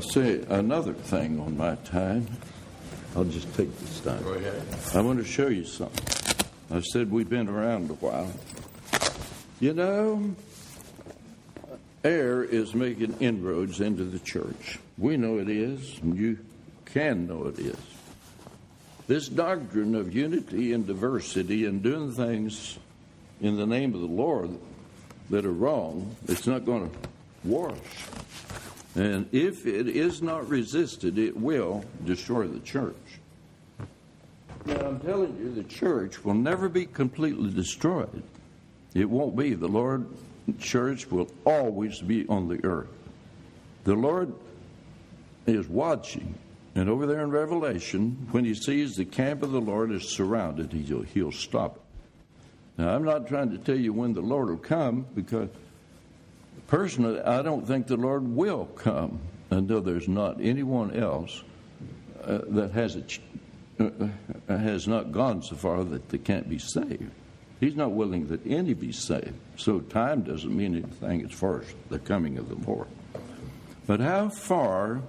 I'll say another thing on my time. I'll just take this time. Go ahead. I want to show you something. I said we've been around a while. You know, error is making inroads into the church. We know it is, and you can know it is. This doctrine of unity and diversity and doing things in the name of the Lord that are wrong, it's not going to wash. And if it is not resisted, it will destroy the church. Now, I'm telling you, the church will never be completely destroyed. It won't be. The Lord church will always be on the earth. The Lord is watching. And over there in Revelation, when he sees the camp of the Lord is surrounded, he'll stop it. Now, I'm not trying to tell you when the Lord will come, because personally, I don't think the Lord will come until there's not anyone else that has not gone so far that they can't be saved. He's not willing that any be saved. So time doesn't mean anything as far as the coming of the Lord. But how far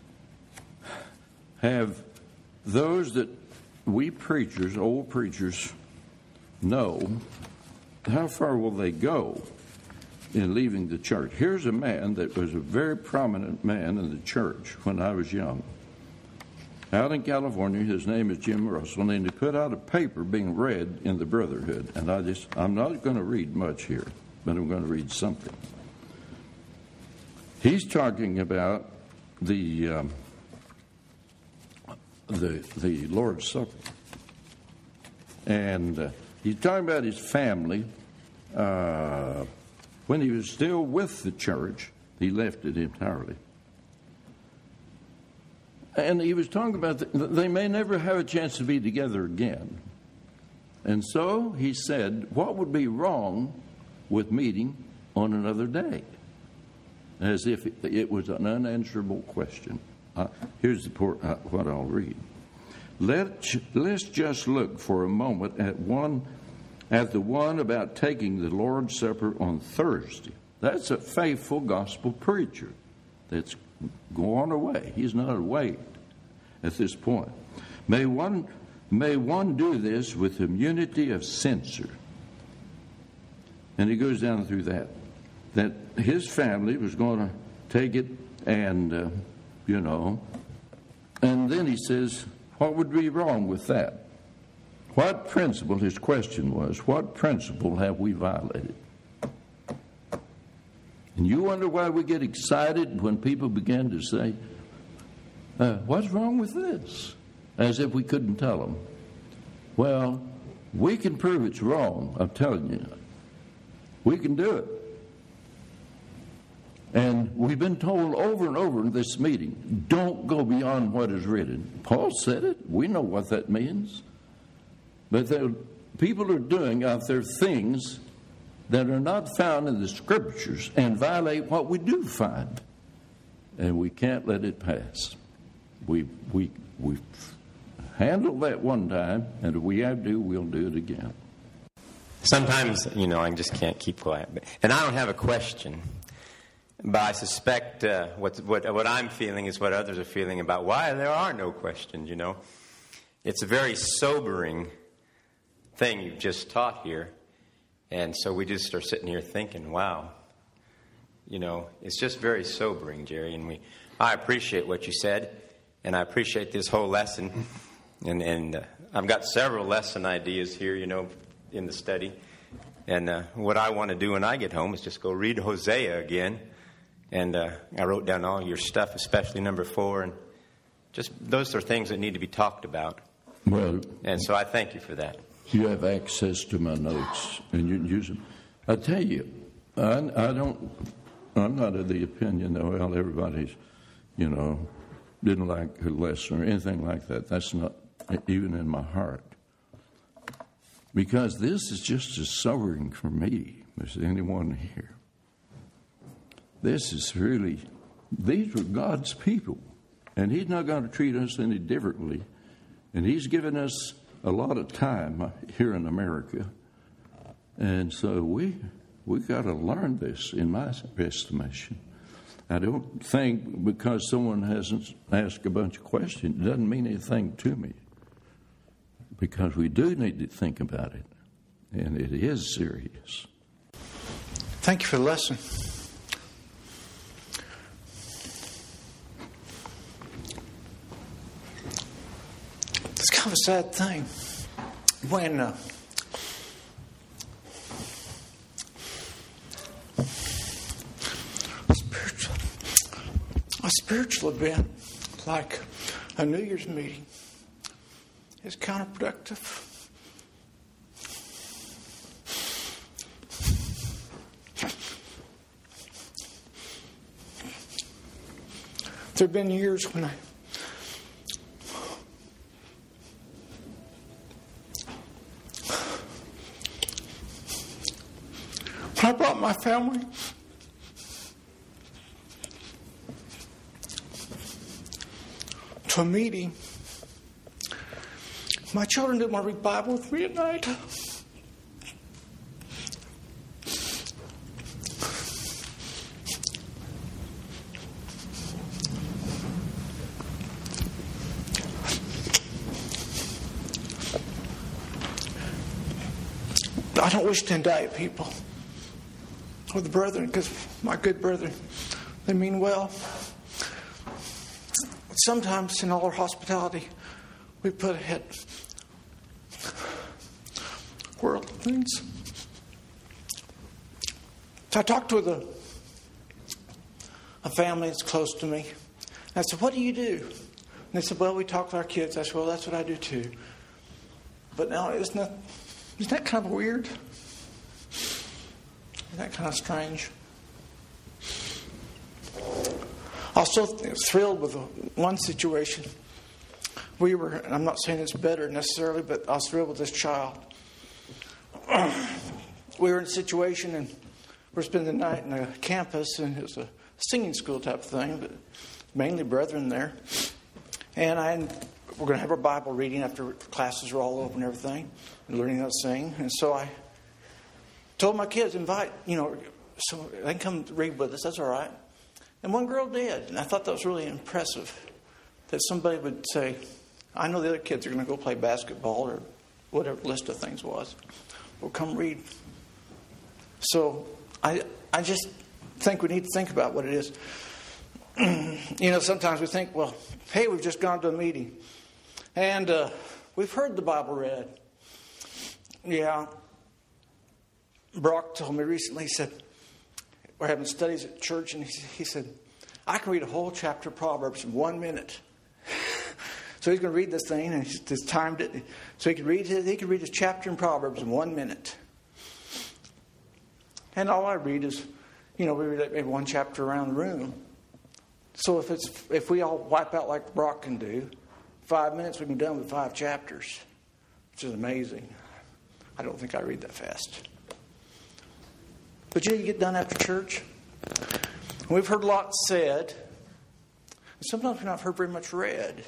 have those that we preachers, old preachers, know, how far will they go in leaving the church? Here's a man that was a very prominent man in the church when I was young. Out in California, his name is Jim Russell, and he put out a paper being read in the Brotherhood. And I'm not going to read much here, but I'm going to read something. He's talking about the Lord's Supper. And he's talking about his family. When he was still with the church, he left it entirely. And he was talking about they may never have a chance to be together again. And so he said, what would be wrong with meeting on another day? As if it was an unanswerable question. Here's what I'll read. Let's just look for a moment at the one about taking the Lord's Supper on Thursday. That's a faithful gospel preacher that's gone away. He's not away at this point. May one do this with immunity of censure. And he goes down through that his family was going to take it and, and then he says, what would be wrong with that? What principle, his question was, what principle have we violated? And you wonder why we get excited when people begin to say, what's wrong with this? As if we couldn't tell them. Well, we can prove it's wrong, I'm telling you. We can do it. And we've been told over and over in this meeting, don't go beyond what is written. Paul said it. We know what that means. But people are doing out there things that are not found in the Scriptures and violate what we do find. And we can't let it pass. We handled that one time, and if we have to, we'll do it again. Sometimes, I just can't keep quiet. And I don't have a question. But I suspect what I'm feeling is what others are feeling about why there are no questions, It's a very sobering thing you've just taught here. And so we just are sitting here thinking, wow. It's just very sobering, Jerry. And I appreciate what you said. And I appreciate this whole lesson. And I've got several lesson ideas here, in the study. And what I want to do when I get home is just go read Hosea again. And I wrote down all your stuff, especially number 4. And just those are things that need to be talked about. Well, and so I thank you for that. You have access to my notes, and you can use them. I tell you, I'm not of the opinion that, well, everybody's, didn't like her lesson or anything like that. That's not even in my heart. Because this is just as sobering for me as anyone here. These were God's people. And He's not going to treat us any differently. And He's given us a lot of time here in America. And so we got to learn this, in my estimation. I don't think because someone hasn't asked a bunch of questions, it doesn't mean anything to me. Because we do need to think about it. And it is serious. Thank you for the lesson. It's kind of a sad thing when a spiritual event like a New Year's meeting is counterproductive. There have been years when I brought my family to a meeting. My children didn't want to read the Bible with me at night. I don't wish to indict people or the brethren, because my good brethren, they mean well. Sometimes in all our hospitality, we put ahead worldly things. So I talked with a family that's close to me. And I said, "What do you do?" And they said, "Well, we talk with our kids." I said, "Well, that's what I do too." But now, isn't that kind of weird? Isn't that kind of strange? I was so thrilled with one situation. We were, and I'm not saying it's better necessarily, but I was thrilled with this child. We were in a situation, and we're spending the night in a campus, and it was a singing school type of thing, but mainly brethren there. And we're going to have our Bible reading after classes are all open and everything, and learning how to sing. And so I told my kids, invite, so they can come read with us. That's all right. And one girl did, and I thought that was really impressive, that somebody would say, "I know the other kids are going to go play basketball," or whatever the list of things was. "Well, come read." So I just think we need to think about what it is. Sometimes we think, well, hey, we've just gone to a meeting, and we've heard the Bible read. Yeah. Brock told me recently, he said, we're having studies at church, and he said, "I can read a whole chapter of Proverbs in 1 minute." So he's going to read this thing, and he's timed it. So he could read his chapter in Proverbs in 1 minute. And all I read is, we read maybe one chapter around the room. So if we all wipe out like Brock can do, 5 minutes we can be done with 5 chapters, which is amazing. I don't think I read that fast. But you get done after church. We've heard a lot said. Sometimes we've not heard very much read.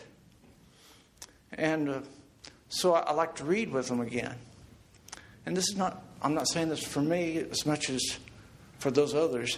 And so I like to read with them again. And I'm not saying this for me as much as for those others.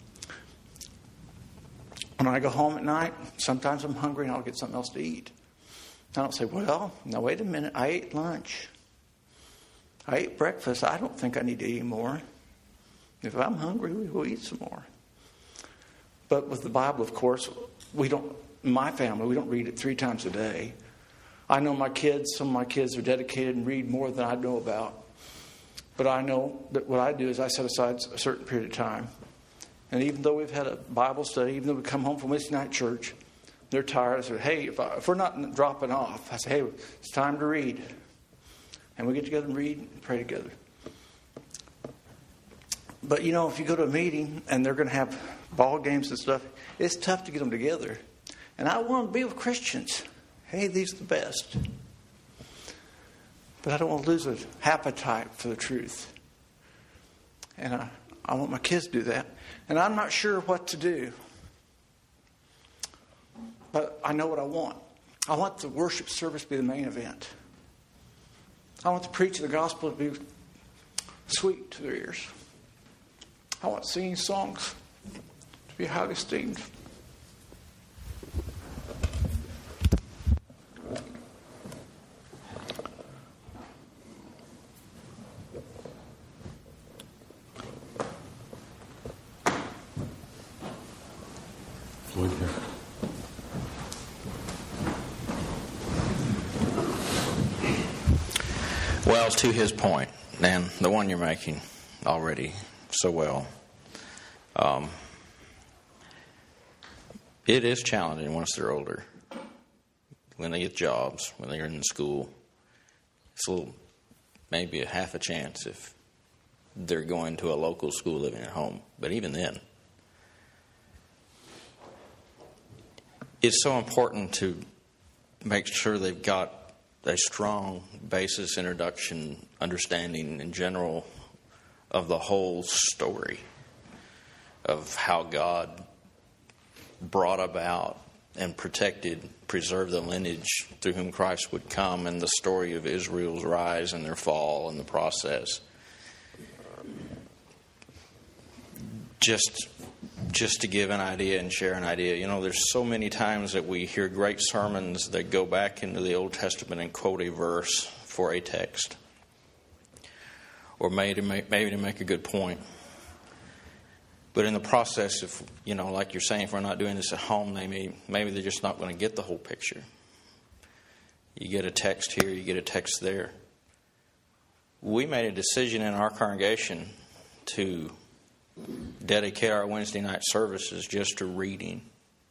When I go home at night, sometimes I'm hungry and I'll get something else to eat. I don't say, "Well, now wait a minute, I ate lunch. I ate breakfast. I don't think I need to eat more. If I'm hungry, we'll eat some more." But with the Bible, of course, my family, we don't read it 3 times a day. I know some of my kids are dedicated and read more than I know about. But I know that what I do is I set aside a certain period of time. And even though we've had a Bible study, even though we come home from Wednesday night church, they're tired. I say, "Hey, if we're not dropping off," I say, "Hey, it's time to read." And we get together and read and pray together. But, if you go to a meeting and they're going to have ball games and stuff, it's tough to get them together. And I want to be with Christians. Hey, these are the best. But I don't want to lose an appetite for the truth. And I want my kids to do that. And I'm not sure what to do. But I know what I want. I want the worship service to be the main event. I want the preaching of the gospel to be sweet to their ears. I want singing songs to be highly esteemed. Floyd here. Well, to his point, and the one you're making already so well, it is challenging once they're older. When they get jobs, when they're in school, it's a little, maybe a half a chance if they're going to a local school living at home. But even then, it's so important to make sure they've got a strong basis, introduction, understanding in general of the whole story of how God brought about and protected, preserved the lineage through whom Christ would come, and the story of Israel's rise and their fall and the process. Just to give an idea and share an idea, you know, there's so many times that we hear great sermons that go back into the Old Testament and quote a verse for a text, or maybe to make a good point. But in the process, if, you know, like you're saying, if we're not doing this at home, maybe they're just not going to get the whole picture. You get a text here, you get a text there. We made a decision in our congregation to dedicate our Wednesday night services just to reading.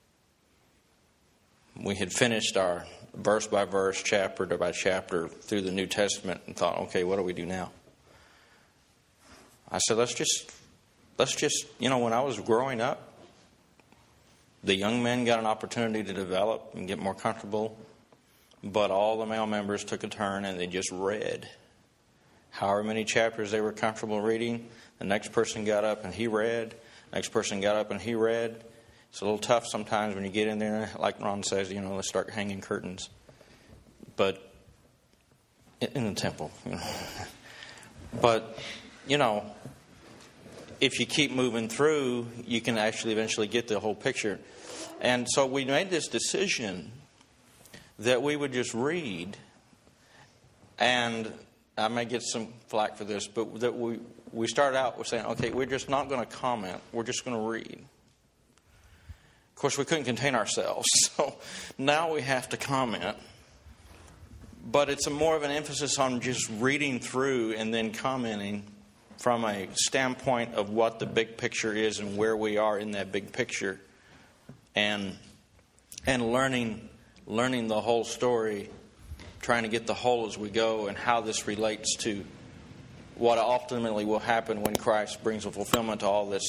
We had finished our verse by verse, chapter by chapter through the New Testament and thought, okay, what do we do now? I said, let's just, you know, when I was growing up, the young men got an opportunity to develop and get more comfortable, but all the male members took a turn and they just read. However many chapters they were comfortable reading, the next person got up and he read. Next person got up and he read. It's a little tough sometimes when you get in there, like Ron says, you know, let's start hanging curtains. But in the temple, you know. But, you know, if you keep moving through, you can actually eventually get the whole picture. And so we made this decision that we would just read, and I may get some flack for this, but that we start out with saying, okay, we're just not going to comment. We're just going to read. Of course, we couldn't contain ourselves, so now we have to comment. But it's more of an emphasis on just reading through and then commenting from a standpoint of what the big picture is and where we are in that big picture, and learning the whole story, trying to get the whole as we go, and how this relates to what ultimately will happen when Christ brings a fulfillment to all this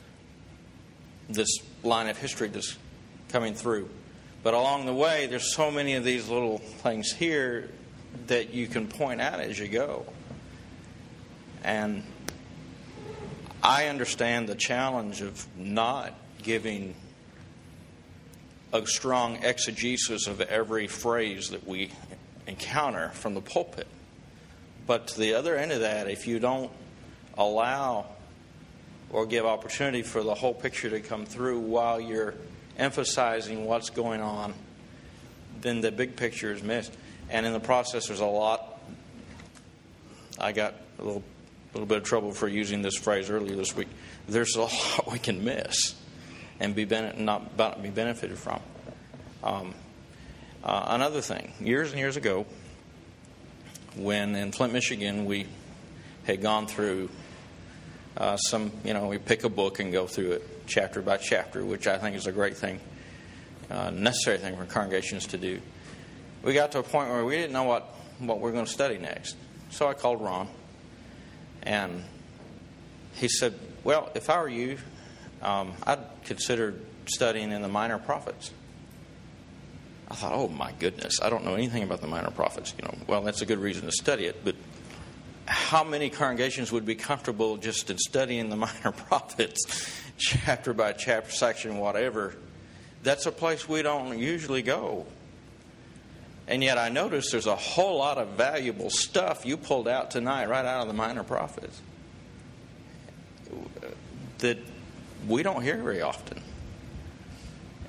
line of history that's coming through. But along the way, there's so many of these little things here that you can point out as you go. And I understand the challenge of not giving a strong exegesis of every phrase that we encounter from the pulpit. But to the other end of that, if you don't allow or give opportunity for the whole picture to come through while you're emphasizing what's going on, then the big picture is missed. And in the process, there's a lot. I got a little bit of trouble for using this phrase earlier this week. There's a lot we can miss and not be benefited from. Another thing, years and years ago, when in Flint, Michigan, we had gone through we pick a book and go through it chapter by chapter, which I think is a great thing, necessary thing for congregations to do. We got to a point where we didn't know what we were going to study next. So I called Ron, and he said, well, if I were you, I'd consider studying in the Minor Prophets. I thought, oh my goodness, I don't know anything about the Minor Prophets. Well, that's a good reason to study it, but how many congregations would be comfortable just in studying the Minor Prophets, chapter by chapter, section, whatever? That's a place we don't usually go. And yet I noticed there's a whole lot of valuable stuff you pulled out tonight right out of the Minor Prophets that we don't hear very often.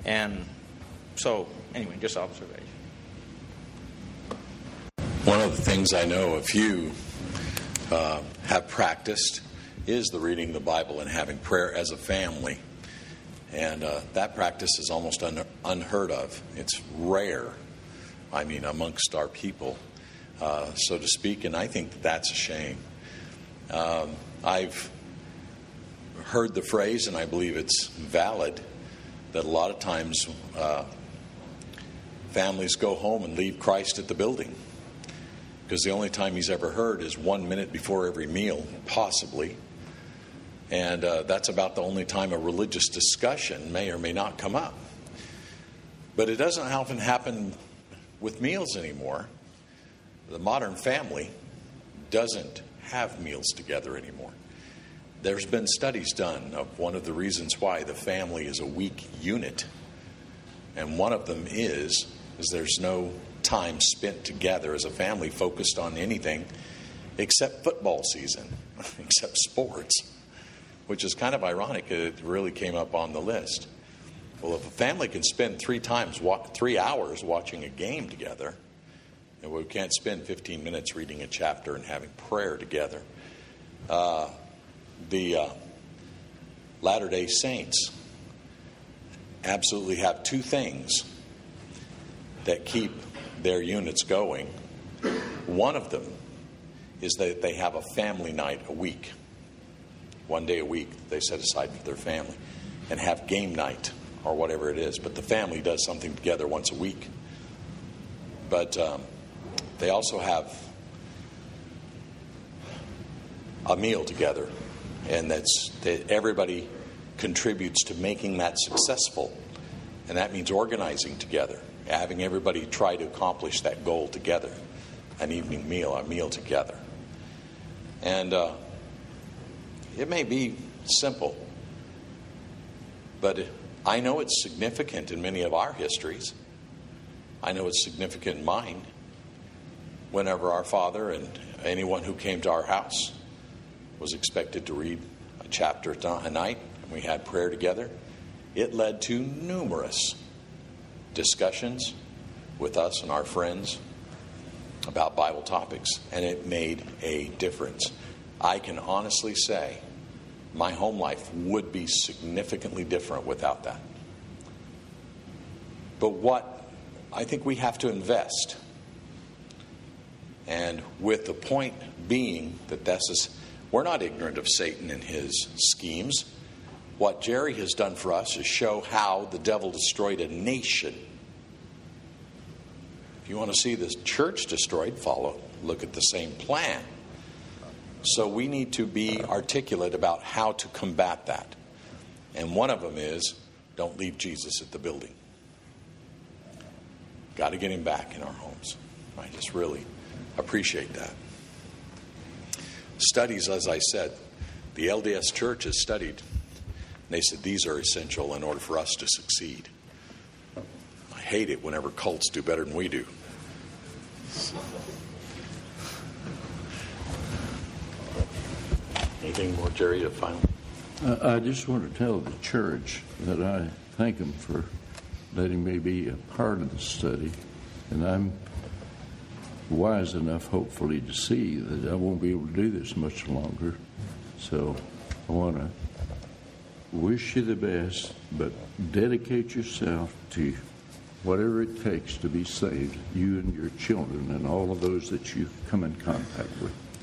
And so, anyway, just observation. One of the things I know a few have practiced is the reading the Bible and having prayer as a family. And that practice is almost unheard of. It's rare, amongst our people, so to speak, and I think that's a shame. I've heard the phrase, and I believe it's valid, that a lot of times families go home and leave Christ at the building, because the only time he's ever heard is 1 minute before every meal, possibly. And that's about the only time a religious discussion may or may not come up. But it doesn't often happen with meals anymore. The modern family doesn't have meals together anymore. There's been studies done of one of the reasons why the family is a weak unit. And one of them is there's no time spent together as a family focused on anything except football season, except sports, which is kind of ironic. It really came up on the list. Well, if a family can spend 3 hours watching a game together, and we can't spend 15 minutes reading a chapter and having prayer together. The Latter-day Saints absolutely have 2 things that keep their units going. One of them is that they have a family night a week. 1 day a week they set aside for their family, and have game night or whatever it is. But the family does something together once a week. But they also have a meal together, and that everybody contributes to making that successful. And that means organizing together, having everybody try to accomplish that goal together, an evening meal, a meal together. And it may be simple, but I know it's significant in many of our histories. I know it's significant in mine. Whenever our father and anyone who came to our house was expected to read a chapter a night, and we had prayer together, it led to numerous discussions with us and our friends about Bible topics, and it made a difference. I can honestly say my home life would be significantly different without that. But what I think we have to invest, and with the point being that we're not ignorant of Satan and his schemes. What Jerry has done for us is show how the devil destroyed a nation. If you want to see the church destroyed, look at the same plan. So we need to be articulate about how to combat that. And one of them is, don't leave Jesus at the building. Got to get him back in our homes. I just really appreciate that. Studies, as I said, the LDS Church has studied. They said these are essential in order for us to succeed. I hate it whenever cults do better than we do. Anything more, Jerry, to final? I just want to tell the church that I thank them for letting me be a part of the study, and I'm wise enough, hopefully, to see that I won't be able to do this much longer. So I want to wish you the best, but dedicate yourself to whatever it takes to be saved, you and your children and all of those that you come in contact with.